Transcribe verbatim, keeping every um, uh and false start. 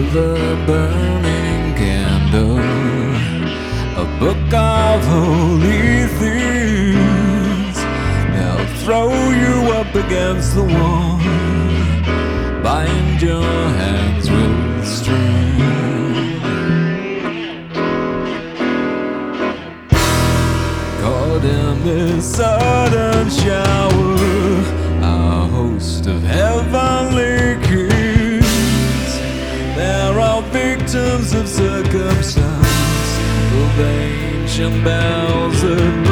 with a burning candle, a book of holy things. They'll throw you up against the wall, bind your hands with string. Caught in this sudden shower, a host of heavenly kings. They're all victims of circumstance, of ancient bells that